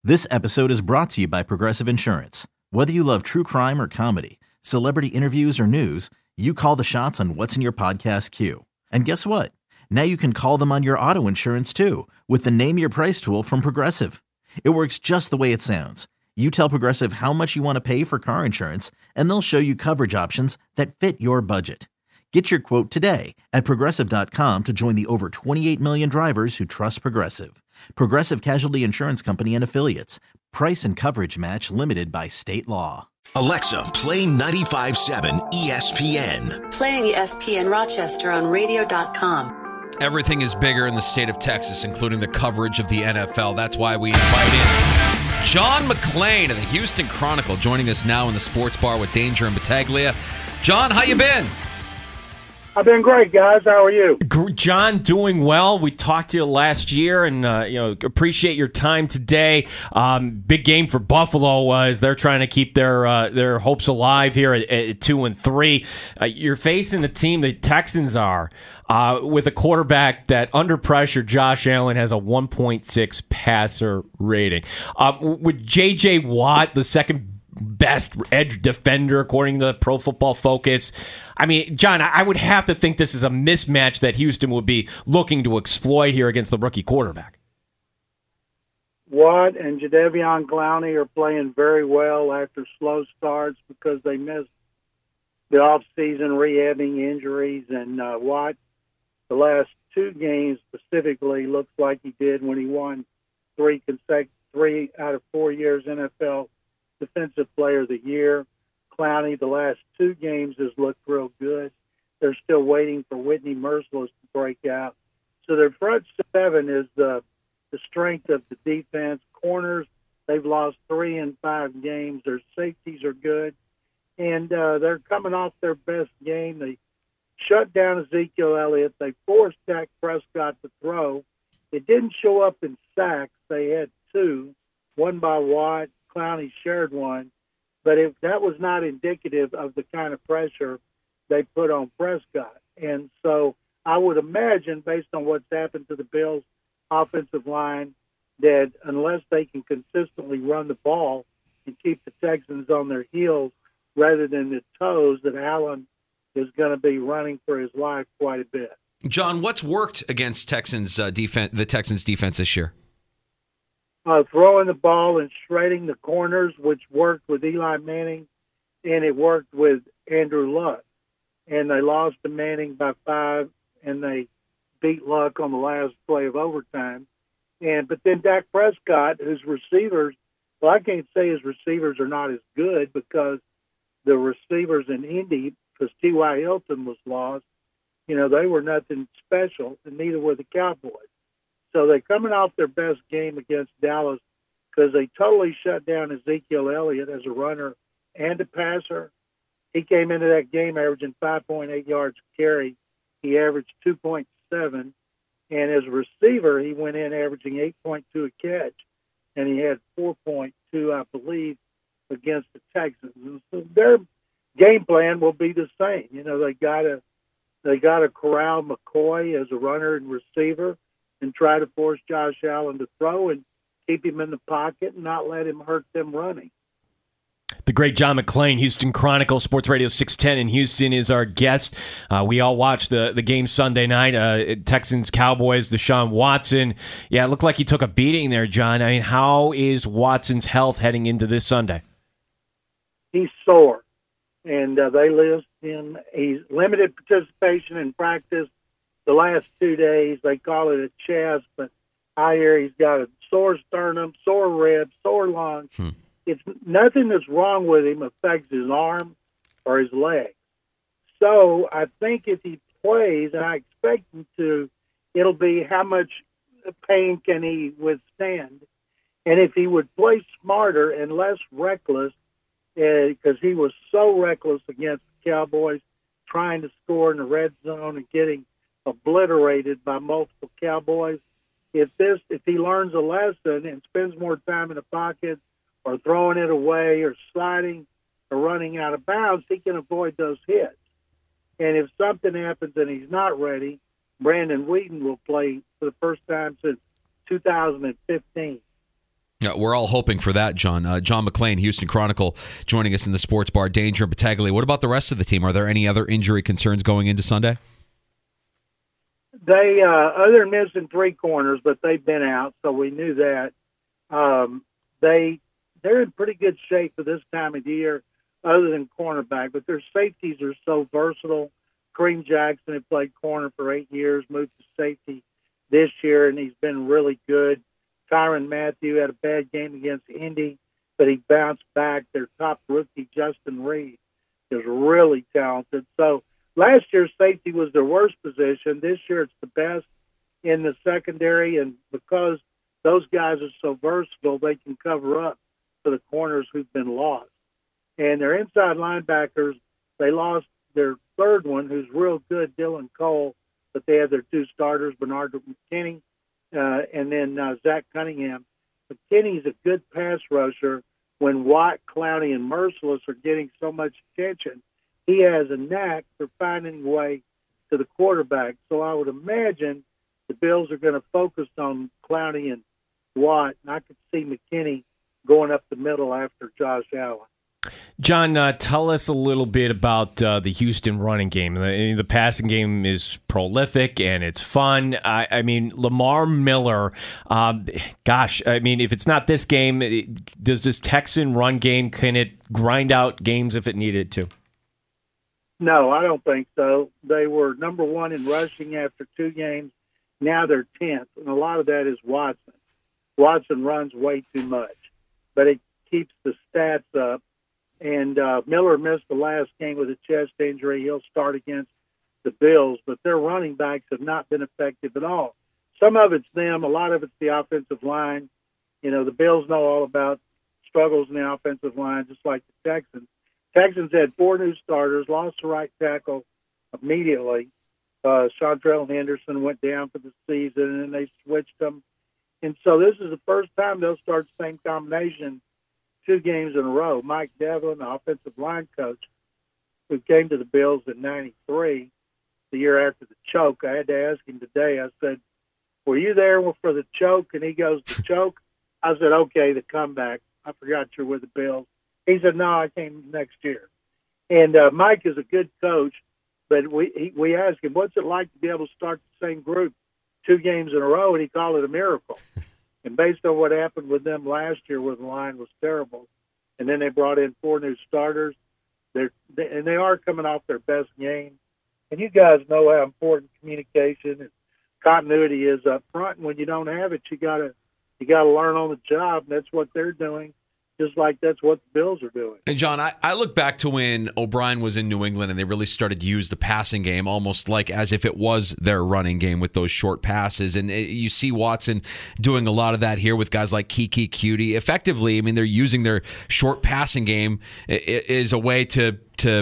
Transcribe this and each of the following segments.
This episode is brought to you by Progressive Insurance. Whether you love true crime or comedy, celebrity interviews or news, you call the shots on what's in your podcast queue. And guess what? Now you can call them on your auto insurance too with the Name Your Price tool from Progressive. It works just the way it sounds. You tell Progressive how much you want to pay for car insurance, and they'll show you coverage options that fit your budget. Get your quote today at Progressive.com to join the over 28 million drivers who trust Progressive. Progressive Casualty Insurance Company and Affiliates. Price and coverage match limited by state law. Alexa, play 95.7 ESPN. Playing ESPN Rochester on radio.com. Everything is bigger in the state of Texas, including the coverage of the NFL. That's why we invite in John McClain of the Houston Chronicle, joining us now in the Sports Bar with Danger and Battaglia. John, how you been? I've been great, guys. How are you? John, doing well. We talked to you last year, and appreciate your time today. Big game for Buffalo as they're trying to keep their hopes alive here at 2-3. You're facing a team, the Texans are, with a quarterback that under pressure, Josh Allen has a 1.6 passer rating. With J.J. Watt, the second best edge defender according to Pro Football Focus. I mean, John, I would have to think this is a mismatch that Houston would be looking to exploit here against the rookie quarterback. Watt and Jadeveon Clowney are playing very well after slow starts because they missed the offseason rehabbing injuries. And Watt, the last two games specifically, looks like he did when he won 3 out of 4 years NFL Defensive Player of the Year. Clowney, the last 2 games, has looked real good. They're still waiting for Whitney Merciless to break out. So their front seven is the strength of the defense. Corners, they've lost 3 in 5 games. Their safeties are good. And they're coming off their best game. They shut down Ezekiel Elliott. They forced Dak Prescott to throw. It didn't show up in sacks. They had 2, one by Watt. Clowney shared one, but that was not indicative of the kind of pressure they put on Prescott. And so I would imagine, based on what's happened to the Bills' offensive line, that unless they can consistently run the ball and keep the Texans on their heels rather than the toes, that Allen is going to be running for his life quite a bit. John, what's worked against Texans defense? The Texans defense this year? Throwing the ball and shredding the corners, which worked with Eli Manning, and it worked with Andrew Luck. And they lost to Manning by 5, and they beat Luck on the last play of overtime. But then Dak Prescott, whose receivers, well, I can't say his receivers are not as good because the receivers in Indy, because T.Y. Hilton was lost, they were nothing special, and neither were the Cowboys. So they're coming off their best game against Dallas because they totally shut down Ezekiel Elliott as a runner and a passer. He came into that game averaging 5.8 yards a carry. He averaged 2.7. And as a receiver, he went in averaging 8.2 a catch. And he had 4.2, I believe, against the Texans. And so their game plan will be the same. They got to corral McCoy as a runner and receiver, and try to force Josh Allen to throw and keep him in the pocket and not let him hurt them running. The great John McClain, Houston Chronicle, Sports Radio 610 in Houston, is our guest. We all watched the game Sunday night, Texans-Cowboys, Deshaun Watson. Yeah, it looked like he took a beating there, John. I mean, how is Watson's health heading into this Sunday? He's sore, and they list him. He's limited participation in practice. The last 2 days, they call it a chest, but I hear he's got a sore sternum, sore ribs, sore lungs. It's nothing that's wrong with him affects his arm or his leg. So I think if he plays, and I expect him to, it'll be how much pain can he withstand. And if he would play smarter and less reckless, because he was so reckless against the Cowboys, trying to score in the red zone and getting obliterated by multiple Cowboys. If he learns a lesson and spends more time in the pocket or throwing it away or sliding or running out of bounds, he can avoid those hits. And if something happens and he's not ready, Brandon Wheaton will play for the first time since 2015. Yeah, we're all hoping for that, John. John McClain, Houston Chronicle, joining us in the sports bar. Danger and Battaglia. What about the rest of the team? Are there any other injury concerns going into Sunday? They, other than missing three corners, but they've been out, so we knew that. They're in pretty good shape for this time of year, other than cornerback. But their safeties are so versatile. Kareem Jackson had played corner for 8 years, moved to safety this year, and he's been really good. Tyrann Mathieu had a bad game against Indy, but he bounced back. Their top rookie, Justin Reed, is really talented. So last year, safety was their worst position. This year, it's the best in the secondary, and because those guys are so versatile, they can cover up for the corners who've been lost. And their inside linebackers, they lost their third one, who's real good, Dylan Cole, but they had their two starters, Bernard McKinney and then Zach Cunningham. McKinney's a good pass rusher. When Watt, Clowney, and Merciless are getting so much attention, he has a knack for finding a way to the quarterback. So I would imagine the Bills are going to focus on Clowney and Watt, and I could see McKinney going up the middle after Josh Allen. John, tell us a little bit about the Houston running game. The passing game is prolific and it's fun. I mean, Lamar Miller, if it's not this game, does this Texan run game, can it grind out games if it needed to? No, I don't think so. They were number one in rushing after 2 games. Now they're 10th, and a lot of that is Watson. Watson runs way too much, but it keeps the stats up. And Miller missed the last game with a chest injury. He'll start against the Bills, but their running backs have not been effective at all. Some of it's them. A lot of it's the offensive line. You know, the Bills know all about struggles in the offensive line, just like the Texans. Texans had 4 new starters, lost the right tackle immediately. Chantrell Henderson went down for the season, and then they switched them. And so this is the first time they'll start the same combination 2 games in a row. Mike Devlin, the offensive line coach, who came to the Bills in '93, the year after the choke. I had to ask him today. I said, "Were you there for the choke?" And he goes, "The choke?" I said, "Okay, the comeback. I forgot you're with the Bills." He said, "No, I came next year." And Mike is a good coach, but we asked him, "What's it like to be able to start the same group 2 games in a row?" And he called it a miracle. And based on what happened with them last year, where the line was terrible, and then they brought in 4 new starters, they are coming off their best game. And you guys know how important communication and continuity is up front. And when you don't have it, you gotta learn on the job. And that's what they're doing. Just like that's what the Bills are doing. And John, I look back to when O'Brien was in New England and they really started to use the passing game almost like as if it was their running game with those short passes. And you see Watson doing a lot of that here with guys like Kiki Cutie. Effectively, I mean, they're using their short passing game as a way to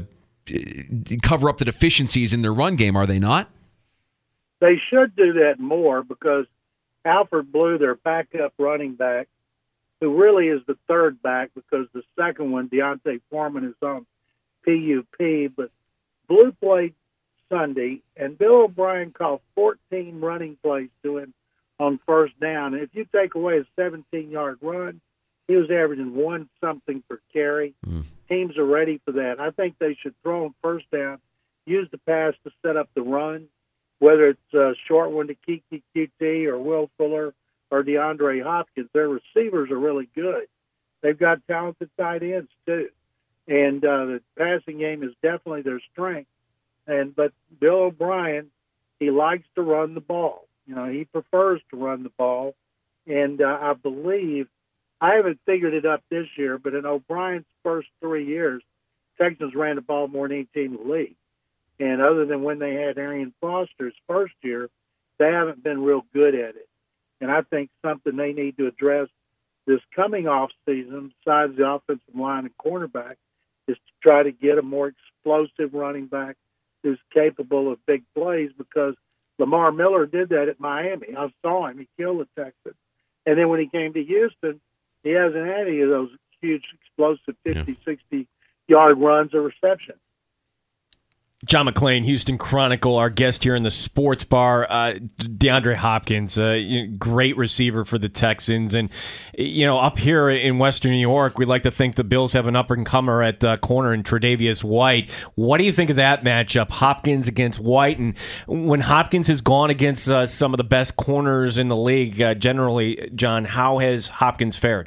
cover up the deficiencies in their run game, are they not? They should do that more because Alfred Blue, their backup running back, who really is the third back because the second one, Deontay Foreman, is on PUP. But Blue played Sunday, and Bill O'Brien called 14 running plays to him on first down. And if you take away a 17-yard run, he was averaging 1 something per carry. Teams are ready for that. I think they should throw on first down, use the pass to set up the run, whether it's a short one to Kiki QT or Will Fuller or DeAndre Hopkins. Their receivers are really good. They've got talented tight ends too. And the passing game is definitely their strength. But Bill O'Brien, he likes to run the ball. You know, he prefers to run the ball. And I believe, I haven't figured it up this year, but in O'Brien's first 3 years, Texans ran the ball more than any team in the league. And other than when they had Arian Foster's first year, they haven't been real good at it. And I think something they need to address this coming off season, besides the offensive line and cornerback, is to try to get a more explosive running back who's capable of big plays, because Lamar Miller did that at Miami. I saw him. He killed the Texans. And then when he came to Houston, he hasn't had any of those huge, explosive 50, 60-yard runs or receptions. John McClain, Houston Chronicle, our guest here in the Sports Bar. DeAndre Hopkins, great receiver for the Texans. And, up here in Western New York, we like to think the Bills have an up-and-comer at corner in Tre'Davious White. What do you think of that matchup, Hopkins against White? And when Hopkins has gone against some of the best corners in the league, generally, John, how has Hopkins fared?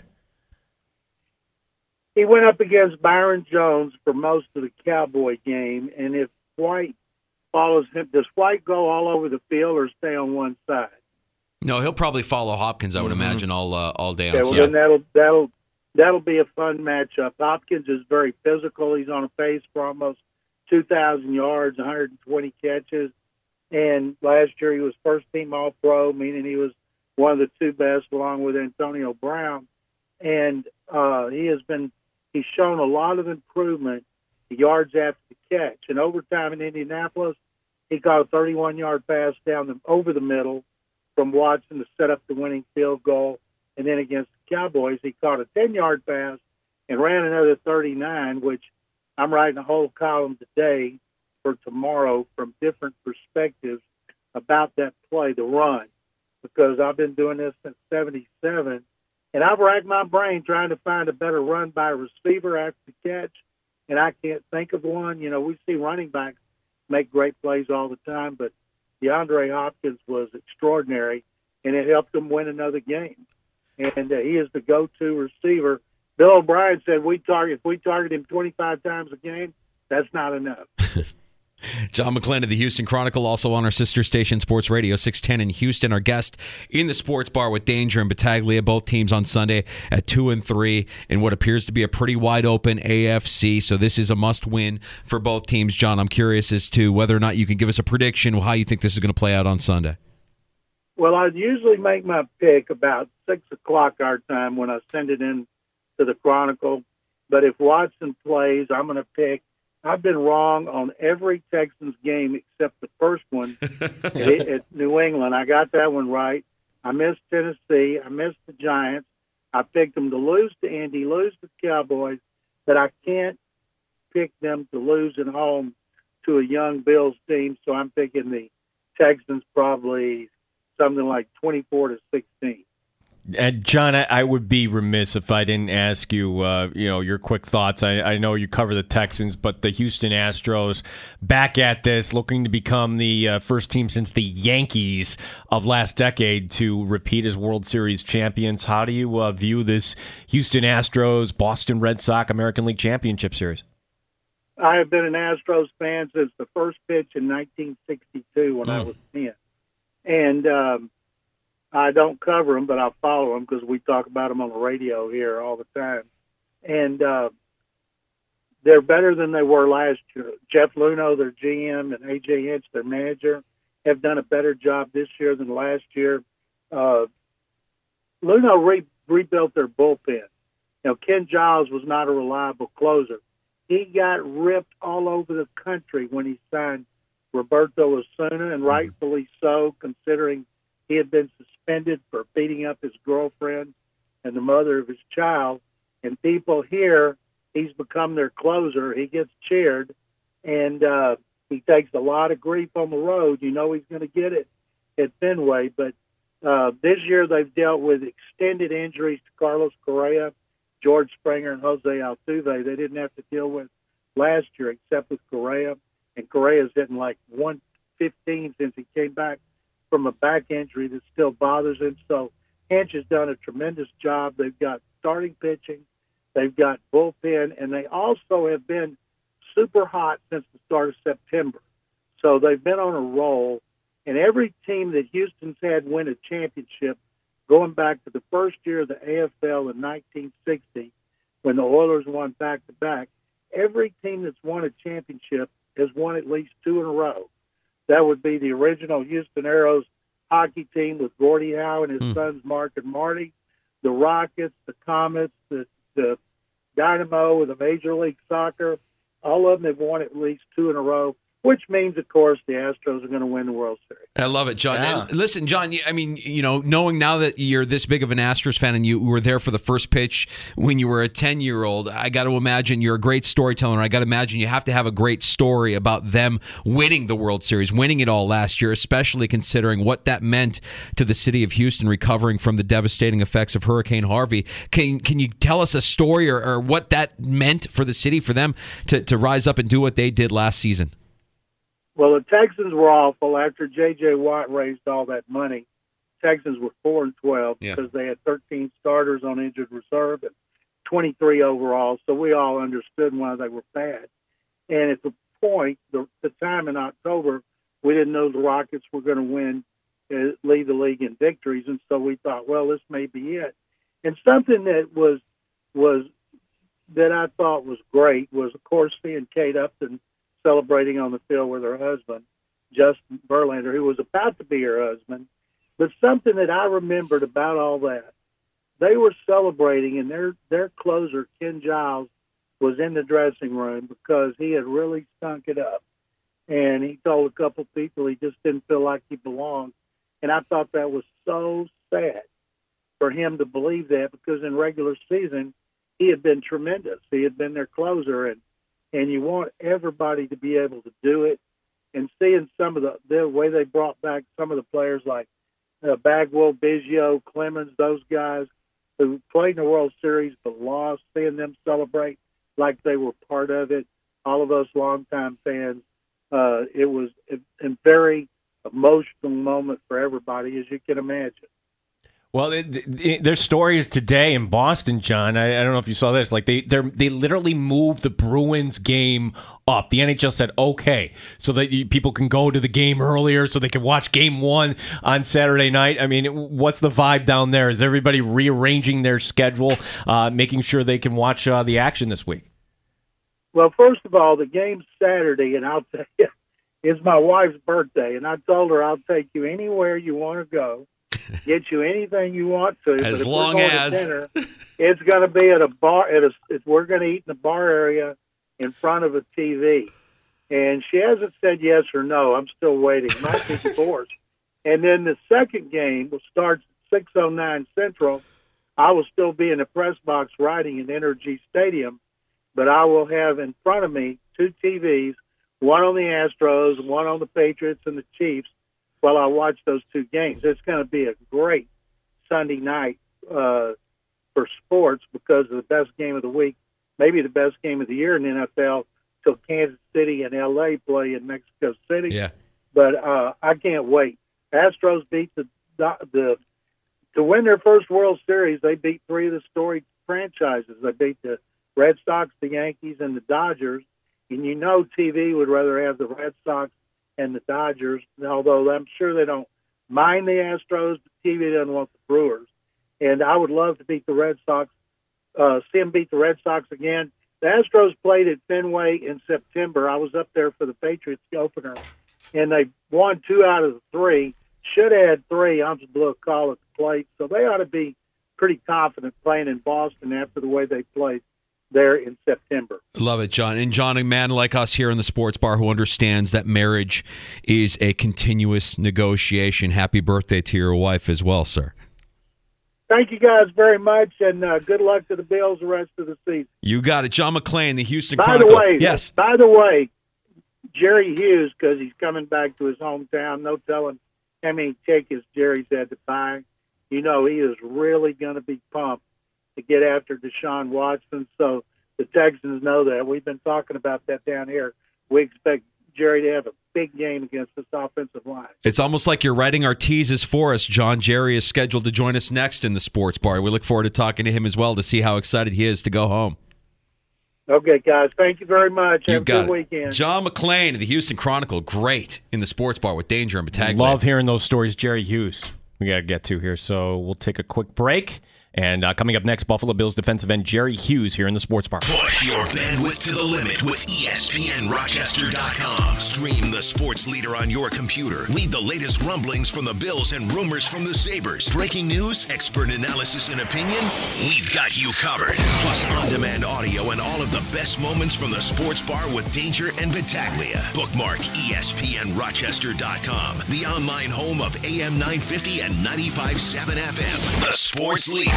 He went up against Byron Jones for most of the Cowboy game, and if White follows him, does White go all over the field or stay on one side? No, he'll probably follow Hopkins, I would imagine, all day. Okay, well, then that'll be a fun matchup. Hopkins is very physical. He's on a pace for almost 2,000 yards, 120 catches, and last year he was first-team All-Pro, meaning he was one of the two best, along with Antonio Brown, and he's shown a lot of improvement yards after the catch. In overtime in Indianapolis, he caught a 31-yard pass over the middle from Watson to set up the winning field goal. And then against the Cowboys, he caught a 10-yard pass and ran another 39, which I'm writing a whole column today for tomorrow from different perspectives about that play, the run, because I've been doing this since 77. And I've racked my brain trying to find a better run by a receiver after the catch, and I can't think of one. We see running backs make great plays all the time, but DeAndre Hopkins was extraordinary, and it helped them win another game. And he is the go-to receiver. Bill O'Brien said if we target him 25 times a game, that's not enough. John McClain of the Houston Chronicle, also on our sister station, Sports Radio 610 in Houston. Our guest in the Sports Bar with Danger and Battaglia, both teams on Sunday at 2 and 3 in what appears to be a pretty wide open AFC. So this is a must-win for both teams. John, I'm curious as to whether or not you can give us a prediction of how you think this is going to play out on Sunday. Well, I usually make my pick about 6 o'clock our time when I send it in to the Chronicle. But if Watson plays, I'm going to pick. I've been wrong on every Texans game except the first one at New England. I got that one right. I missed Tennessee. I missed the Giants. I picked them to lose to Indy, lose to the Cowboys, but I can't pick them to lose at home to a young Bills team, so I'm picking the Texans probably something like 24-16. And John, I would be remiss if I didn't ask you, your quick thoughts. I know you cover the Texans, but the Houston Astros back at this, looking to become the first team since the Yankees of last decade to repeat as World Series champions. How do you view this Houston Astros, Boston Red Sox American League Championship Series? I have been an Astros fan since the first pitch in 1962 when I was 10. And I don't cover them, but I follow them because we talk about them on the radio here all the time. And they're better than they were last year. Jeff Luhnow, their GM, and A.J. Hinch, their manager, have done a better job this year than last year. Luhnow rebuilt their bullpen. Ken Giles was not a reliable closer. He got ripped all over the country when he signed Roberto Osuna, and rightfully so, considering he had been suspended for beating up his girlfriend and the mother of his child. And people here, he's become their closer. He gets cheered, and he takes a lot of grief on the road. He's going to get it at Fenway. But this year they've dealt with extended injuries to Carlos Correa, George Springer, and Jose Altuve. They didn't have to deal with last year except with Correa. And Correa's hitting like 115 since he came back from a back injury that still bothers him. So Hinch has done a tremendous job. They've got starting pitching, they've got bullpen, and they also have been super hot since the start of September. So they've been on a roll, and every team that Houston's had win a championship, going back to the first year of the AFL in 1960 when the Oilers won back-to-back, every team that's won a championship has won at least 2 in a row. That would be the original Houston Aeros hockey team with Gordie Howe and his sons Mark and Marty, the Rockets, the Comets, the Dynamo with the Major League Soccer. All of them have won at least 2 in a row. which means, of course, the Astros are going to win the World Series. I love it, John. Yeah. And listen, John, I mean, knowing now that you're this big of an Astros fan and you were there for the first pitch when you were a 10-year-old, I got to imagine you're a great storyteller. I got to imagine you have to have a great story about them winning the World Series, winning it all last year, especially considering what that meant to the city of Houston recovering from the devastating effects of Hurricane Harvey. Can you tell us a story or what that meant for the city, for them to rise up and do what they did last season? Well, the Texans were awful. After J.J. Watt raised all that money, Texans were 4-12 because they had 13 starters on injured reserve and 23 overall. So we all understood why they were bad. And at the point, the time in October, we didn't know the Rockets were going to win, lead the league in victories. And so we thought, well, this may be it. And something that was that I thought was great was, of course, seeing Kate Upton celebrating on the field with her husband, Justin Verlander, who was about to be her husband. But something that I remembered about all that, they were celebrating, and their closer, Ken Giles, was in the dressing room because he had really stunk it up. And he told a couple people he just didn't feel like he belonged. And I thought that was so sad for him to believe that, because in regular season, he had been tremendous. He had been their closer, and you want everybody to be able to do it. And seeing some of the way they brought back some of the players like Bagwell, Biggio, Clemens, those guys who played in the World Series but lost, seeing them celebrate like they were part of it, all of us longtime fans, it was a very emotional moment for everybody, as you can imagine. Well, there's stories today in Boston, John. I don't know if you saw this. Like they literally moved the Bruins game up. The NHL said, okay, so that people can go to the game earlier so they can watch game one on Saturday night. I mean, what's the vibe down there? Is everybody rearranging their schedule, making sure they can watch the action this week? Well, first of all, the game's Saturday, and I'll tell you, it's my wife's birthday, and I told her I'll take you anywhere you want to go. Get you anything you want to. As but if long we're going as to dinner, it's going to be at a bar. We're going to eat in the bar area in front of a TV. And she hasn't said yes or no. I'm still waiting. Might be divorced. And then the second game will start at 6:09 Central. I will still be in the press box writing in Energy Stadium, but I will have in front of me two TVs, one on the Astros, one on the Patriots and the Chiefs, while I watch those two games. It's going to be a great Sunday night for sports because of the best game of the week, maybe the best game of the year in the NFL, till Kansas City and L.A. play in Mexico City. Yeah. But I can't wait. Astros beat to win their first World Series. They beat three of the storied franchises. They beat the Red Sox, the Yankees, and the Dodgers. And you know TV would rather have the Red Sox and the Dodgers, although I'm sure they don't mind the Astros, but TV doesn't want the Brewers. And I would love to beat the Red Sox, see them beat the Red Sox again. The Astros played at Fenway in September. I was up there for the Patriots opener, and they won 2 out of the 3. Should have had 3. I blew a call at the plate. So they ought to be pretty confident playing in Boston after the way they played there in September. Love it, John. And John, a man like us here in the Sports Bar who understands that marriage is a continuous negotiation. Happy birthday to your wife as well, sir. Thank you guys very much, and good luck to the Bills the rest of the season. You got it. John McClain, the Houston By Chronicle. the way, Jerry Hughes, because he's coming back to his hometown, no telling how many tickets Jerry's had to buy. You know, he is really going to be pumped to get after Deshaun Watson. So the Texans know that. We've been talking about that down here. We expect Jerry to have a big game against this offensive line. It's almost like you're writing our teases for us, John. Jerry is scheduled to join us next in the Sports Bar. We look forward to talking to him as well to see how excited he is to go home. Okay, guys. Thank you very much. You have a got good it. weekend. John McClain of the Houston Chronicle. Great in the Sports Bar with Danger and Battaglia. Love hearing those stories, Jerry Hughes. We got to get to here, so we'll take a quick break. And coming up next, Buffalo Bills defensive end Jerry Hughes here in the Sports Bar. Push your bandwidth to the limit with ESPNRochester.com. Stream the sports leader on your computer. Read the latest rumblings from the Bills and rumors from the Sabres. Breaking news, expert analysis and opinion. We've got you covered. Plus on-demand audio and all of the best moments from the Sports Bar with Danger and Battaglia. Bookmark ESPNRochester.com, the online home of AM 950 and 95.7 FM. The sports leader.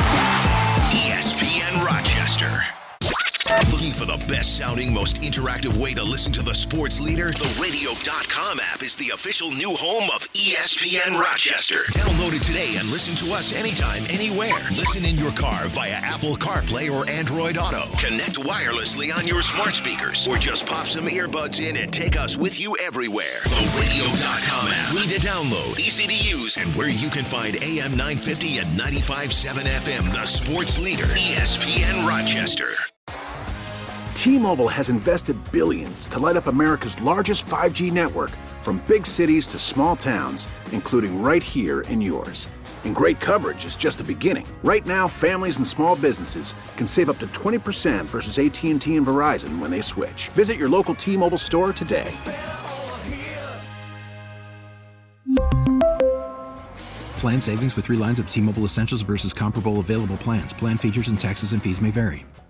ESPN Rochester. Looking for the best-sounding, most interactive way to listen to the sports leader? The Radio.com app is the official new home of ESPN Rochester. Download it today and listen to us anytime, anywhere. Listen in your car via Apple CarPlay or Android Auto. Connect wirelessly on your smart speakers, or just pop some earbuds in and take us with you everywhere. The Radio.com app. Free to download, easy to use, and where you can find AM 950 and 95.7 FM, the sports leader, ESPN Rochester. T-Mobile has invested billions to light up America's largest 5G network, from big cities to small towns, including right here in yours. And great coverage is just the beginning. Right now, families and small businesses can save up to 20% versus AT&T and Verizon when they switch. Visit your local T-Mobile store today. Plan savings with 3 lines of T-Mobile Essentials versus comparable available plans. Plan features and taxes and fees may vary.